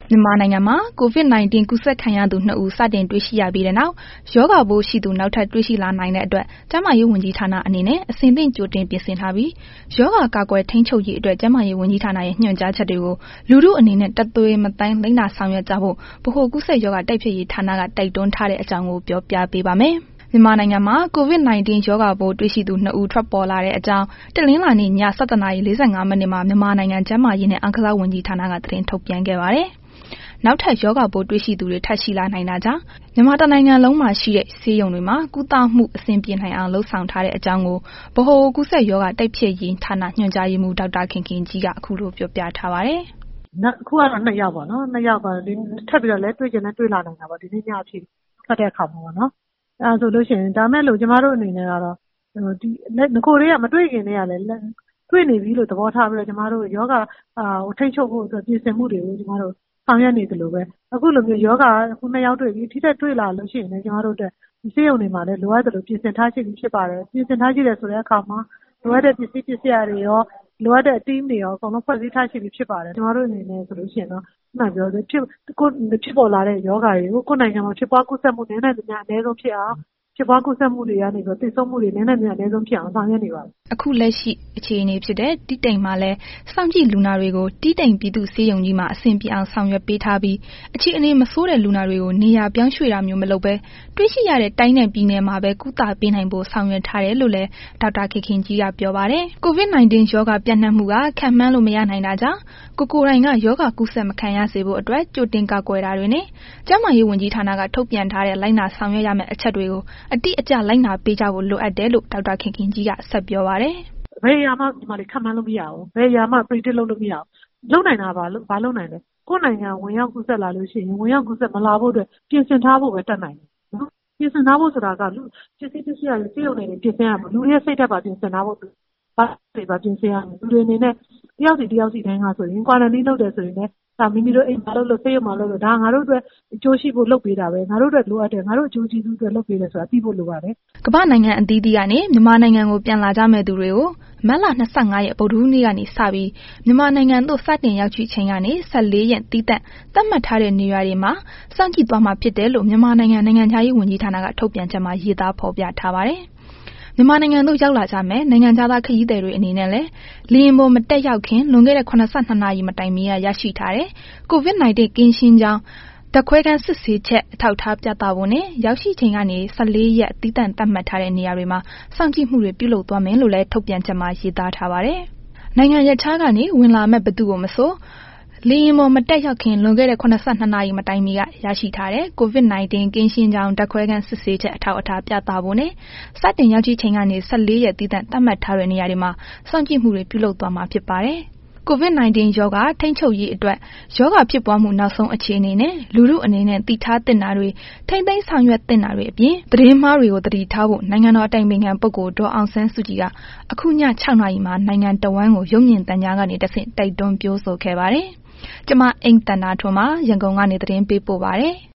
မြန်မာနိုင်ငံမှာ COVID-19 ကူးစက်ခံရသူ 2 ဦး စတင်တွေ့ရှိရပြီးတဲ့နောက် ရောဂါပိုးရှိသူ နောက်ထပ်တွေ့ရှိလာနိုင်တဲ့အတွက် ကျန်းမာရေးဝန်ကြီးဌာနအနေနဲ့ အဆင်သင့်ကြိုတင်ပြင်ဆင်ထားပြီး ရောဂါကာကွယ်ထိန်းချုပ်ရေးအတွက် ကျန်းမာရေးဝန်ကြီးဌာနရဲ့ ညွှန်ကြားချက်တွေကို လူထုအနေနဲ့ တသွေမသိမ်းလိုက်နာဆောင်ရွက်ကြဖို့ ဗဟိုကူးစက်ရောဂါတိုက်ဖျက်ရေးဌာနက တိုက်တွန်းထားတဲ့အကြောင်းကို ပြောပြပေးပါမယ်။ မြန်မာနိုင်ငံမှာ COVID-19 ရောဂါပိုးတွေ့ရှိသူ 2 ဦး ထွက်ပေါ်လာတဲ့အကြောင်း တနင်္လာနေ့ ည 11:45 မှာ မြန်မာနိုင်ငံကျန်းမာရေးနဲ့ အားကစားဝန်ကြီးဌာနက သတင်းထုတ်ပြန်ခဲ့ပါတယ်။ နောက်ထပ် ရောဂါပိုးတွေ့ရှိသူတွေ ထပ်ရှိလာနိုင်တာကြောင့် မြန်မာတစ်နိုင်ငံလုံးမှာရှိတဲ့ ဆေးရုံတွေမှာ ကုသမှုအဆင်ပြေနိုင်အောင် လုပ်ဆောင်ထားတဲ့အကြောင်းကို ဗဟိုကူးစက်ရောဂါတိုက်ဖျက်ရေးဌာန ညွှန်ကြားရေးမှူး ဒေါက်တာခင်ခင်ကြီးက အခုလိုပြောပြထားပါတယ်။ “အခုကတော့ 2 ယောက်ပေါ့နော်။ 2 ယောက်ကထပ်ပြီးတော့လည်းတွေ့ချင်လည်းတွေ့လာနိုင်တာပေါ့။ ဒီနေ့ညအထိထွက်တဲ့အခါမှာပေါ့နော်။ အဲ့ဒါဆိုလို့ရှိရင် ဒါမဲ့လို့ကျမတို့အနေနဲ့ကတော့ နဂိုတည်းကမတွေ့ခင်တည်းကလည်း တွေ့နေပြီလို့သဘောထားပြီးတော့ ကျမတို့ရောဂါထိန်းချုပ်ဖို့အတွက်ပြင်ဆင်မှုတွေကို ကျမတို့ဆောင်ရွက်နေသလိုပဲ အခုလိုမျိုးရောဂါ 2 ယောက်တွေ့ပြီ ထိထက်တွေ့လာလို့ရှိရင်လည်း ကျမတို့အတွက်ဆေးရုံတွေမှာလည်းလိုအပ်သလိုပြင်ဆင်ထားရှိပြီးဖြစ်ပါတယ်။ ပြင်ဆင်ထားရှိတယ်ဆိုတဲ့အခါမှာ လိုအပ်တဲ့ပစ္စည်းတွေရော လိုအပ်တဲ့ team တွေရော အကုန်လုံးဖွဲ့စည်းထားရှိပြီးဖြစ်ပါတယ်။ ကျမတို့အနေနဲ့ဆိုလို့ရှိရင်တော့ ခုနပြောသလိုဖြစ်ပေါ်လာတဲ့ရောဂါတွေကို ကိုယ့်နိုင်ငံမှာဖြစ်ပွားကူးစက်မှုနည်းနိုင်သမျှအနည်းဆုံးဖြစ်အောင် ဖြစ်ပွားကူးစက်မှုတွေကနေပြီးတော့သေဆုံးမှုတွေနည်းနိုင်သမျှအနည်းဆုံးဖြစ်အောင်ဆောင်ရွက်နေပါတယ်။ ” အခုလက်ရှိအခြေအနေဖြစ်တဲ့ တီးတိန်မှာလည်း စောင့်ကြည့်လူနာတွေကို တီးတိန်ပြည်သူ့ဆေးရုံကြီးမှာ အဆင်ပြေအောင်ဆောင်ရွက်ပေးထားပြီး အခြေအနေမဆိုးတဲ့လူနာတွေကို နေရာပြောင်းရွှေ့တာမျိုးမလုပ်ဘဲ တွေ့ရှိရတဲ့တိုင်းနဲ့ပြည်နယ်မှာပဲ ကုသပေးနိုင်ဖို့ ဆောင်ရွက်ထားတယ်လို့လည်း ဒေါက်တာခင်ခင်ကြီးက ပြောပါတယ်။ COVID-19 ရောဂါပျံ့နှံ့မှုက ခန့်မှန်းလို့မရနိုင်တာကြောင့် ကိုယ်တိုင်က ရောဂါကူးစက်မခံရစေဖို့အတွက် ကြိုတင်ကာကွယ်တာတွေနဲ့ ကျန်းမာရေးဝန်ကြီးဌာနက ထုတ်ပြန်ထားတဲ့ လိုက်နာဆောင်ရွက်ရမယ့် အချက်တွေကို အတိအကျလိုက်နာပေးကြဖို့ လိုအပ်တယ်လို့ ဒေါက်တာခင်ခင်ကြီးက ဆက်ပြောပါတယ်။ “ဘယ်အရာမှခန့်မှန်းလို့မရဘူး။ ဘယ်အရာမှ predict လုပ်လို့မရဘူး။ လုပ်နိုင်တာကဘာလုပ်နိုင်လဲ ကိုယ့်နိုင်ငံဝင်ရောက်ကူးစက်လာလို့ရှိရင် ဝင်ရောက်ကူးစက်မလာဖို့အတွက် ပြင်ဆင်ထားဖို့ပဲတတ်နိုင်တယ်နော်။ ပြင်ဆင်ထားဖို့ဆိုတာက ပစ္စည်းတွေဆေးရုံတွေပြင်ဆင်ရမယ်။ လူတွေရဲ့စိတ်ဓာတ်ပါပြင်ဆင်ထားဖို့ပြင်ဆင်ရမယ်။ လူတွေအနေနဲ့ တစ်ယောက်စီတိုင်းကဆိုရင် quarantine လုပ်တယ်ဆိုရင်လည်း မိမိတို့အိမ်မှာလုပ်ဆေးရုံမှာလုပ်ဒါငါတို့အတွက်အကျိုးရှိဖို့လုပ်ပေးတာပဲ။ ငါတို့အတွက်လိုအပ်တယ် ငါတို့အကျိုးကျေးဇူးအတွက်လုပ်ပေးတယ်ဆိုတာသိဖို့လိုပါတယ်။ ” ကမ္ဘာ့နိုင်ငံအသီးသီးကနေ မြန်မာနိုင်ငံကို ပြန်လာကြမယ့်သူတွေကို မတ်လ ၂၅ ရက် ဗုဒ္ဓဟူးနေ့ကနေစပြီး မြန်မာနိုင်ငံသို့ စတင်ရောက်ရှိချိန်ကနေ 14 ရက် သီးသန့်သတ်မှတ်ထားတဲ့နေရာတွေမှာ စောင့်ကြည့်သွားမှာဖြစ်တယ်လို့ မြန်မာနိုင်ငံ နိုင်ငံခြားရေးဝန်ကြီးဌာနက ထုတ်ပြန်ချက်မှာ ရေးသားဖော်ပြထားပါတယ်။ မြန်မာနိုင်ငံသို့ရောက်လာကြမယ့် နိုင်ငံခြားသားခရီးသည်တွေအနေနဲ့လည်း လေယာဉ်ပေါ်မတက်ရောက်ခင် လွန်ခဲ့တဲ့ ၇၂ နာရီမတိုင်မီက ရရှိထားတဲ့ COVID-19 ကင်းရှင်းကြောင်း ဓာတ်ခွဲခန်းစစ်ဆေးချက် အထောက်အထားပြသဖို့နဲ့ ရောက်ရှိချိန်ကနေ 14 ရက် သီးသန့်သတ်မှတ်ထားတဲ့နေရာတွေမှာ စောင့်ကြည့်မှုတွေပြုလုပ်သွားမယ်လို့လည်း ထုတ်ပြန်ချက်မှာ ရေးသားထားပါတယ်။ နိုင်ငံရပ်ခြားကနေ ဝင်လာမယ့် ဘယ်သူကိုမဆို လေယာဉ်ပေါ်မတက်ရောက်ခင် လွန်ခဲ့တဲ့ ၇၂ နာရီမတိုင်မီက ရရှိထားတဲ့ COVID-19 ကင်းရှင်းကြောင်း ဓာတ်ခွဲခန်းစစ်ဆေးချက် အထောက်အထားပြသဖို့နဲ့ စတင်ရောက်ရှိချိန်ကနေ 14 ရက် သီးသန့်သတ်မှတ်ထားတဲ့နေရာတွေမှာ စောင့်ကြည့်မှုတွေပြုလုပ်သွားမှာဖြစ်ပါတယ်။ COVID-19 ရောဂါထိန်းချုပ်ရေးအတွက် ရောဂါဖြစ်ပွားမှုနောက်ဆုံးအခြေအနေနဲ့ လူထုအနေနဲ့ သိထားသင့်တာတွေ ထိန်းသိမ်းဆောင်ရွက်သင့်တာတွေအပြင် သတင်းမှားတွေကို သတိထားဖို့ နိုင်ငံတော်အတိုင်ပင်ခံပုဂ္ဂိုလ် ဒေါ်အောင်ဆန်းစုကြည်က အခုည 6 နာရီမှာ နိုင်ငံတစ်ဝန်းကို ရုပ်မြင်သံကြားကနေတဆင့် တိုက်တွန်းပြောဆိုခဲ့ပါတယ်။ ကျွန်မ အိမ့်သန္တာထွန်းပါ ရန်ကုန်ကနေ သတင်းပေးပို့ပါတယ်။